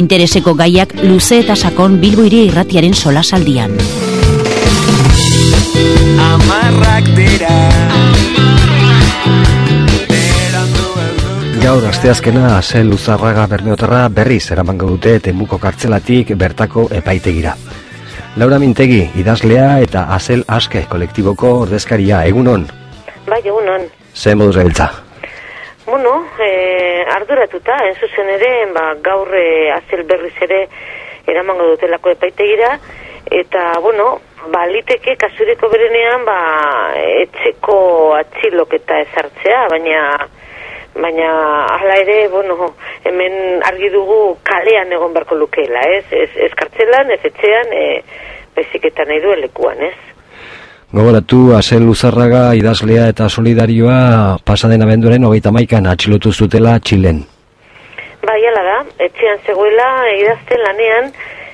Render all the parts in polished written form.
intereseko gaiak luze eta sakon Bilbo Hiria Irratiaren solasaldian. Amarrak dira. Gaur asteazkena Asel Luzarraga Bermeotarra berriz eramango dute Temuko kartzelatik bertako epaitegira. Laura Mintegi, idazlea eta Asel Aske kolektiboko ordezkaria, egunon? Bai, egunon. Zer moduz gabiltza? Bueno, arduratuta, zuzen ere, gaur Asel berriz ere eramango dutelako epaitegira, eta, bueno, liteke kasuriko berenean, etxeko atxiloketa ezartzea, baina hala ere, bueno, hemen argi dugu kalean egon beharko lukeela, ez kartzelan, ez etxean, beziketan nahi duen lekuan, ez? Gogoratu, Asel Luzarraga idazlea eta solidarioa pasaden abenduaren 31an atxilotu zutela Txilen. Bai, hala da, etxean zegoela idazten lanean,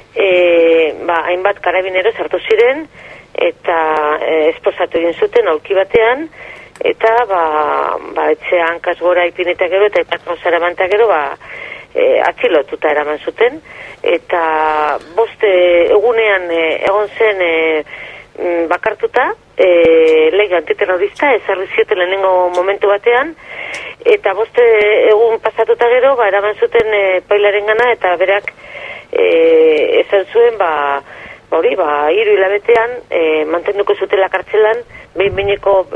hainbat karabinero sartu ziren, eta esposatu egin zuten aulki batean, eta etxea hankaz gora ipineta gero eta ipatko zarabantak gero atxilotuta eraman zuten, eta boste egunean egon zen bakartuta lege antiterrorista ezarri zioten lehenengo momentu batean, eta boste egun pasatuta gero eraman zuten pailaren gana, eta berak esan zuen hiru hilabetean mantenduko zutela kartzelan behin-behineko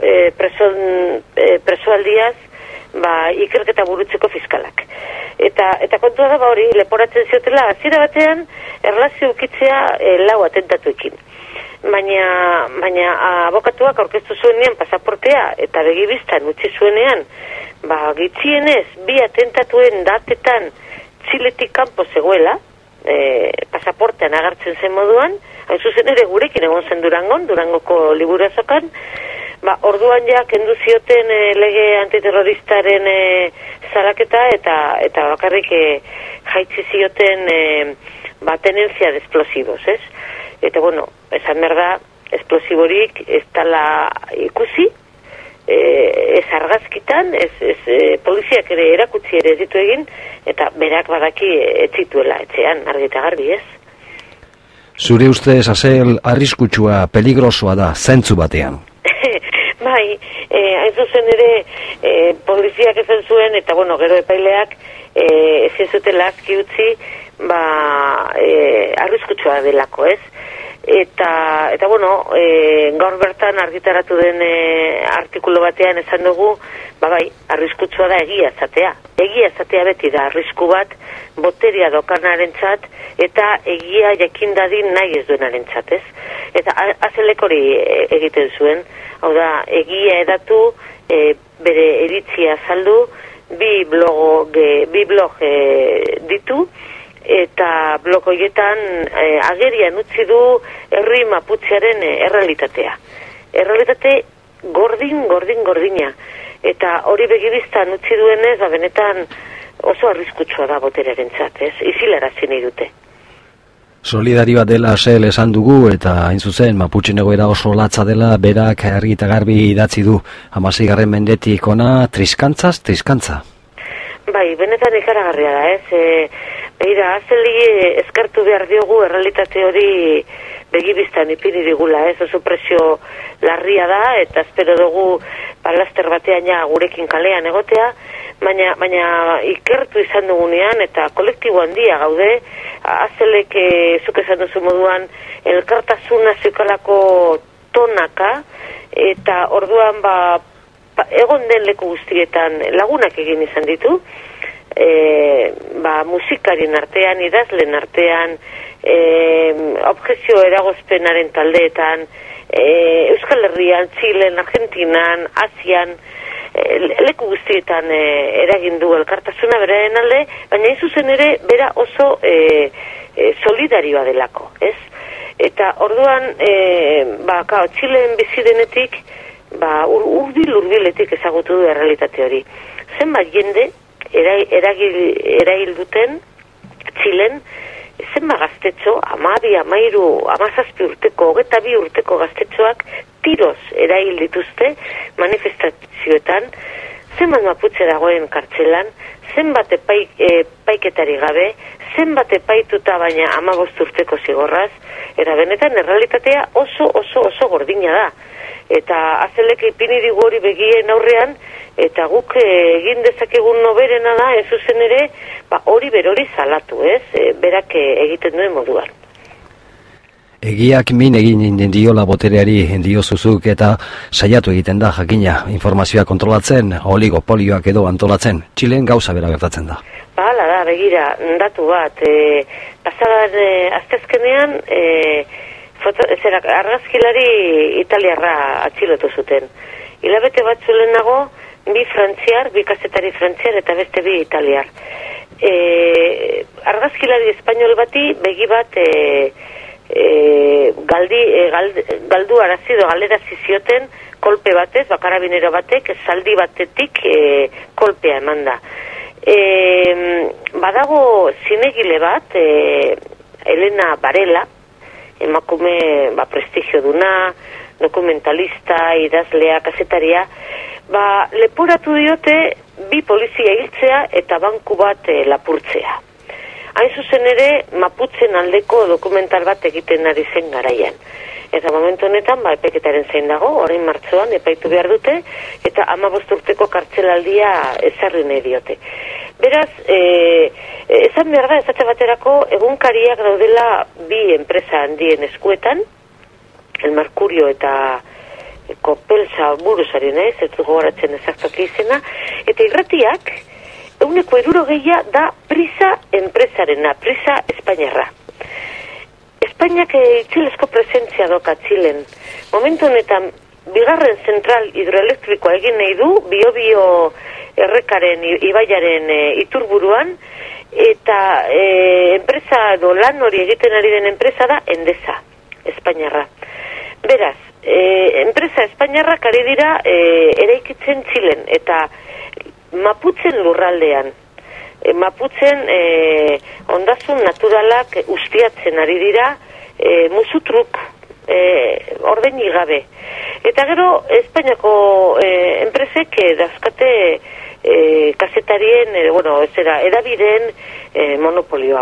presoaldiaz ikerketa burutzeko fiskalak. Eta kontua da leporatzen ziotela hasiera batean erlazio ukitzea 4 atentatuekin. Baina abokatuak aurkeztu zuenean pasaportea eta begibistan utzi zuenean, gitxienez 2 atentatuen datetan Txiletik kanpo zegoela, pasaportean agertzen zen moduan, hain zuzen ere gurekin egon zen Durangoko liburu azokan, orduan ja kendu zioten lege antiterroristaren salaketa eta bakarrik jaitsi zioten tenentzia de explosivos, ez? Eta bueno, esan behar da, esplosiborik ez dala ikusi, ez argazkitan, poliziak ere erakutsi ere ez ditu egin, eta berak badaki ez zituela etxean, argi eta garbi, ez? Zure ustez, Asel, arriskutsua, peligrosoa da, zentzu batean? Bai, hain zuzen ere, poliziak esan zuen, eta bueno, gero epaileak ezin zutela azki utzi, arriskutsua delako, ez? Eta bueno, gaur bertan argitaratu den artikulu batean esan dugu, arriskutsua da egia ezatea. Egia ezatea beti da arrisku bat boteria dokanarentzat eta egia jakin dadin nahi ez duenarentzat, ez? Eta Aselek hori egiten zuen, hau da, egia edatu, bere iritzia saldu, bi blog ditu, eta blog horietan agerian utzi du herri maputzearen errealitatea. Errealitate gordina. Eta hori begibistan utzi duenez, benetan oso arriskutsua da boterearentzat, ez? Isilarazi nahi dute. Solidarioa dela Asel esan dugu, eta hain zuzen, Maputxen egoera oso latza dela, berak argi eta garbi idatzi du 16. mendetik ona, triskantza. Bai, benetan ikaragarria da, ez? Beira, Aseli eskartu behar diogu errealitate hori begibistan ipini digula, ez? Oso presio larria da, eta espero dugu laster batean gurekin kalean egotea, baina ikertu izan dugunean, eta kolektibo handia gaude, Aselek zuk esan duzu moduan, elkartasuna zeukalako tonaka, eta orduan egon den leku guztietan lagunak egin izan ditu, musikarien artean, idazlen artean, objezio eragozpenaren taldeetan, Euskal Herrian, Txilen, Argentinan, Asian, leku guztietan eragin du elkartasuna beraren alde, baina zuzen ere bera oso solidarioa delako, ez? Eta orduan, Txilen bizidenetik, urbiletik ezagutu du errealitate hori. Zenbat jende eragil duten Txilen, zenbat gaztetxo, 12, 13, 17 urteko, 22 urteko gaztetxoak tiroz eragil dituzte manifestazioetan, zenbat maputxe dagoen kartzelan, zenbat epaiketari gabe, zenbat epaituta baina 15 urteko zigorraz, eta benetan errealitatea oso gordina da. Eta azelek ipini digu hori begien aurrean, eta guk egin dezakegun noberena da, ez zuzen ere, hori berori salatu, ez? Berak egiten duen moduan. Egiak min egin diola botereari diozuzuk eta saiatu egiten da jakina informazioa kontrolatzen, oligopolioak edo antolatzen. Txilen gauza bera gertatzen da. Hala da, begira, datu bat, pasadan asteazkenean, argazkilari italiarra atxilotu zuten. Hilabete bat zulenago, bi kazetari frantziar eta beste bi italiar. Argazkilari espainol bati begi bat galdu arazido galerazi zioten kolpe batez, karabinero batek, zaldi batetik kolpea eman da. Badago zinegile bat, Elena Varela, emakume prestigio duna, dokumentalista, idazlea, kazetaria, leporatu diote bi polizia hiltzea eta banku bat lapurtzea. Hain zuzen ere, Maputzen aldeko dokumental bat egiten ari zen garaian. Eta momentu honetan, epeketaren zein dago, orain martxoan epaitu behar dute, eta 15 urteko kartzelaldia ezarri nahi diote. Beraz, esan behar da, esate baterako, egunkariak daudela bi enpresa handien eskuetan, El Mercurio eta Kopelsa buruzari naiz, ez dugu horatzen ezaktak izena, eta irratiak, 160 da Prisa enpresarena, Prisa Espainiarra. Espainak itxilesko presentzia doka Txilen. Momentu honetan, bigarren zentral hidroelektrikoa egin nahi du, Biobio errekaren, ibaiaren iturburuan, eta enpresa edo lan hori egiten ari den enpresa da Endesa, Espainiarra. Beraz, enpresa Espainiarrak ari dira eraikitzen Txilen, eta Maputzen lurraldean. Maputzen ondasun naturalak ustiatzen ari dira musutruk ordeini gabe. Eta gero Espainiako enpresek dazkate kazetarien, edabideen monopolioa.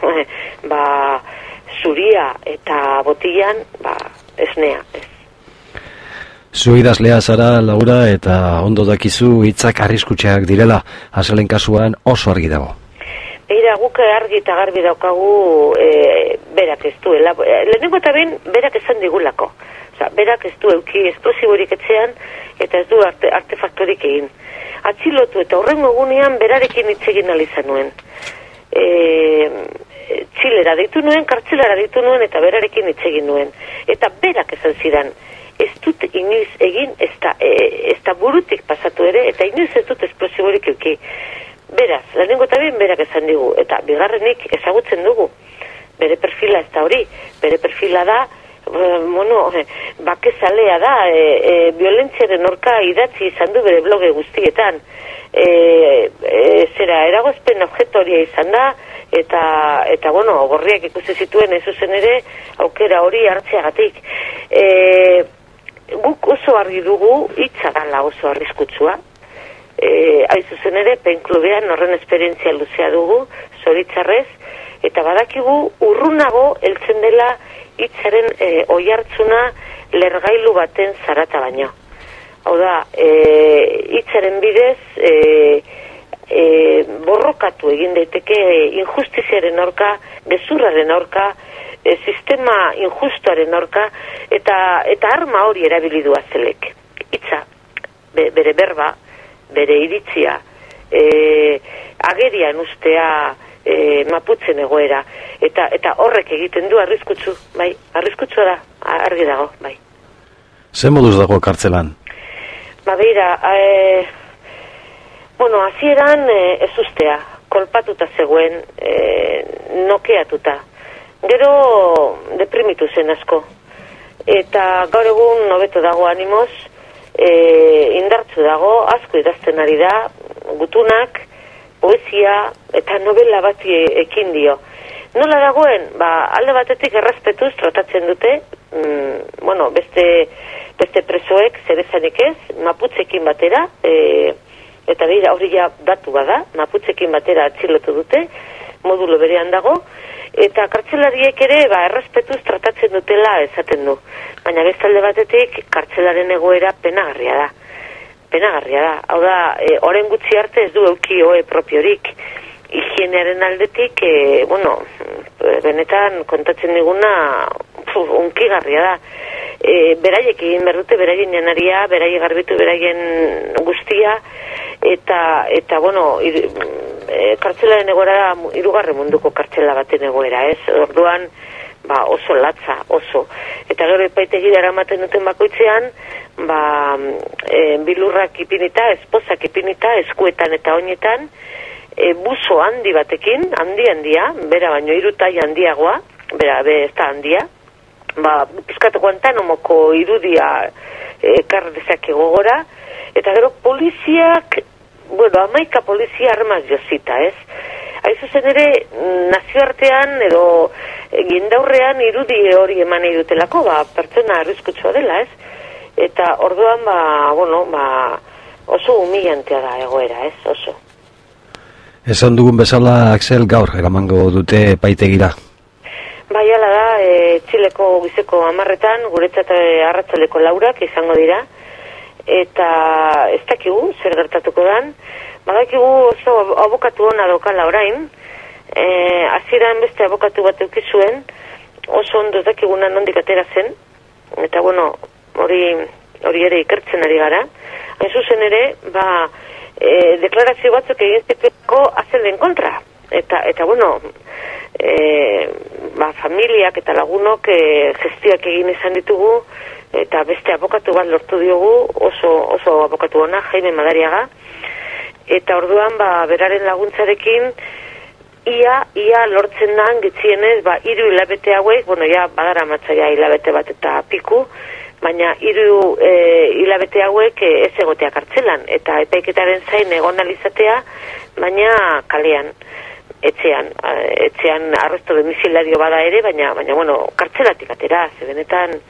Zuria eta botilan esnea. Zu idazlea zara, Laura, eta ondo dakizu hitzak arriskutxeak direla, azalen kasuan oso argi dago. Beira, guk argi eta garbi daukagu berak ez duela. Lehenengo eta ben, berak esan digulako. Berak ez du euki esplosiborik etxean, eta ez du artefaktorik egin. Atxilotu eta horrengo egunean berarekin hitz egin alizan nuen. Txilera ditu nuen, kartzelara ditu nuen, eta berarekin hitz egin nuen. Eta berak esan zidan, ez dut inoiz egin, ez da burutik pasatu ere, eta inoiz ez dut esplosiborik euki. Beraz, lehenengo eta ben berak esan digu, eta bigarrenik ezagutzen dugu. Bere perfila ez da hori, bere perfila da, bakezalea da, violentziaren orka idatzi izan du bere bloge guztietan. Eragozpen objektoria izan da, eta gorriak ikusi zituen ez zuzen ere, aukera hori hartzeagatik. Guk oso argi dugu, hitza dala oso arriskutsua. Hain zuzen ere, penklubean horren esperientzia luzea dugu, zoritzarrez, eta badakigu urrunago heltzen dela hitzaren oihartzuna lergailu baten zarata baino. Hau da, hitzaren bidez borrokatu egin daiteke injustiziaren aurka, gezurraren aurka, sistema injustuaren aurka, eta arma hori erabili du Azelek. Hitza, bere berba, bere iritzia, agerian ustea Maputzen egoera, eta horrek egiten du arriskutsu, bai, arriskutsua da, argi dago, bai. Zer moduz dago kartzelan? Beira, hasieran ez ustea, kolpatuta zegoen, nokeatuta. Gero deprimitu zen asko. Eta gaur egun hobeto dago animoz, indartzu dago, asko idazten ari da, gutunak, poesia eta novela bati ekin dio. Nola dagoen? Alde batetik errespetuz tratatzen dute, beste presoek zerezanik ez, Maputzekin batera, eta beira hori ja datu bada, Maputzekin batera atxilotu dute, modulo berean dago, eta kartzelariek ere errespetuz tratatzen dutela esaten du. Baina bestalde batetik kartzelaren egoera penagarria da. Hau da, oren gutxi arte ez du euki ohe propiorik. Higienearen aldetik, benetan kontatzen diguna unkigarria da. Beraiek egin behar dute, beraien janaria, beraiek garbitu beraien guztia, eta kartzelaren egoera da, 3. munduko kartzela baten egoera, ez? Orduan, oso latza, oso. Eta gero epaitegira eramaten duten bakoitzean, bilurrak ipinita, esposak ipinita, eskuetan eta oinetan, buzo handi batekin, handia, bera baino 3 tai handiagoa, bera ez da handia, pizkatu Guantanamoko irudia ekar dezake gogora, eta gero poliziak, 11 polizia armaz josita, ez? Aizuzen ere, nazioartean edo gindaurrean irudi hori eman nahi dutelako, pertsona arriskutsua dela, ez? Eta orduan, oso humillantea da egoera, ez? Oso. Esan dugun bezala, Axel, gaur eramango dute epaitegira. Bai, ala da, Txileko gizeko 10etan, guretzat arratzaleko 4 izango dira, eta ez dakigu, zer gertatuko dan, badakigu oso abokatu hona daukala orain, hasieran beste abokatu bat eukizuen, oso ondo ez dakiguna nondik atera zen, eta hori ere ikertzen ari gara, hain zuzen ere, deklarazio batzuk egin zitueko azelen kontra, eta familiak eta lagunok gestioak egin izan ditugu, eta beste abokatu bat lortu diogu, oso abokatu ona, Jaime Madariaga, eta orduan beraren laguntzarekin ia lortzen dan gitzienez 3 hilabete hauek, badara matzaia hilabete bat eta piku, baina 3 hilabete hauek ez egotea kartzelan, eta epaiketaren zain egon alizatea, baina kalean, etxean arresto domiciliario bada ere, baina kartzelatik atera, ze benetan,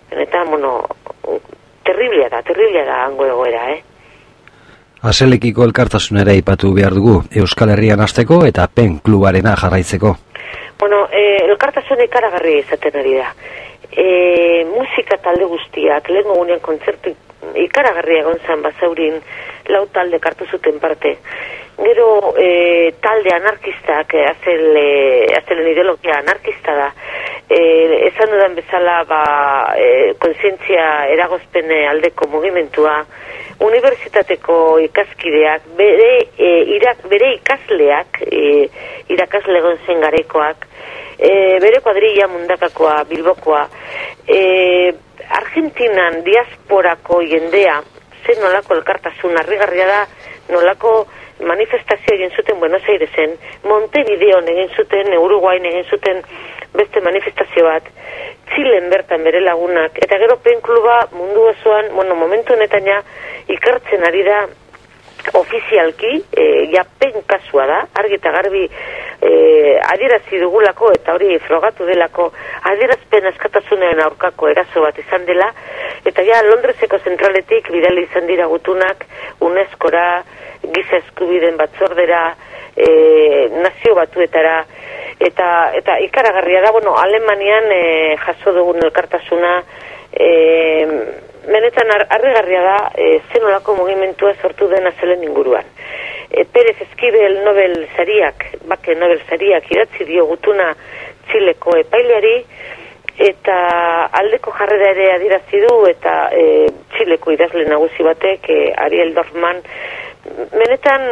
terriblia da hango egoera, Aselekiko elkartasunera ipatu behar dugu, Euskal Herrian hasteko eta PEN klubarena jarraitzeko. Elkartasun ikaragarri izaten ari da. Musika talde guztiak, lehen gunean kontzertu ikaragarria egon zan Basaurin, 4 talde hartu zuten parte. Gero talde anarkistak, azelen ideologia anarkista da. Esan dudan bezala kontzientzia eragozpen aldeko mugimentua, unibertsitateko ikaskideak, bere ikasleak, irakasle egon zen garaikoak, bere kuadrilla mundakakoa, Bilbokoa, Argentinan diasporako jendea, zen nolako elkartasun harrigarria da, nolako manifestazio egin zuten Buenos Airesen, Montevideon egin zuten, Uruguain egin zuten beste manifestazio bat, Txilen bertan bere lagunak, eta gero PEN kluba mundu osoan, momentu honetan ikertzen ari da ofizialki, PEN kasua da, argi eta garbi adierazi dugulako, eta hori frogatu delako, adierazpen askatasunean aurkako eraso bat izan dela, eta Londreseko zentraletik bidali izan dira gutunak, UNESCOra, giza eskubideen batzordera, nazio batuetara, eta ikaragarria da, Alemanian jaso dugun elkartasuna, benetan harrigarria da, zenolako mugimentua sortu den azelen inguruan. Pérez Esquivel Bake Nobel sariak idatzi dio gutuna Txileko epaileari, eta aldeko jarrera ere adierazi du, eta Txileko idazle nagusi batek, Ariel Dorfman, benetan,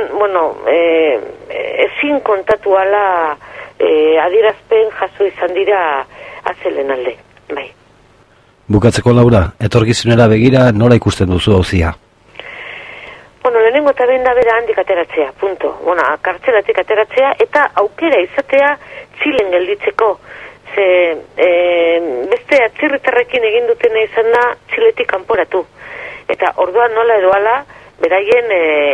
ezin kontatu ala adierazpen jaso izan dira azelen alde, bai. Bukatzeko, Laura, etorkizunera begira nola ikusten duzu auzia? Lehenengo eta behin da bera handik ateratzea, punto. Kartzelatik ateratzea eta aukera izatea Txilen gelditzeko. Beste atzirritarrekin egin dutena izan da Txiletik kanporatu. Eta orduan nola edo ala, beraien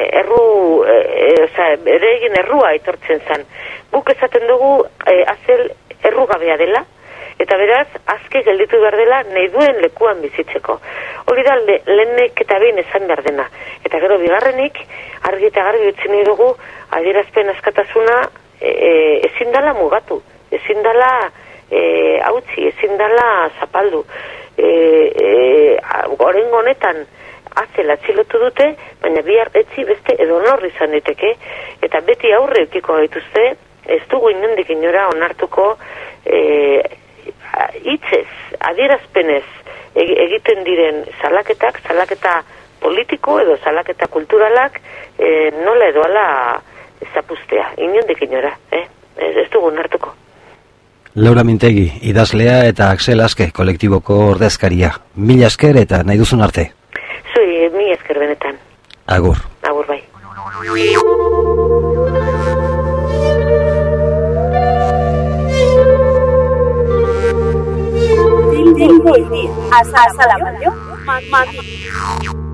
errua etortzen zen. Guk esaten dugu azel errugabea dela, eta beraz, azke gelditu behar dela nahi duen lekuan bizitzeko. Hori da, lehenek eta behin esan behar dena. Eta gero bigarrenik, argi eta garbi utzi nahi dugu, adierazpen askatasuna ezin dala mugatu, ezin dala hautzi, ezin dala zapaldu. Gorengo honetan atzela atzilotu dute, baina bihar etzi beste edonor izan diteke, eta beti aurre eukiko gaituzte, ez dugu inondik inora onartuko hitzez, adierazpenez egiten diren salaketa politiko edo salaketa kulturalak nola edo ala zapustea, inondik inora, ez dugu onartuko. Laura Mintegi, idazlea eta Axel Aske kolektiboko ordezkaria. Mila esker eta nahi duzun arte. Zui, mila esker benetan. Agur. Agur bai. Hasta la radio.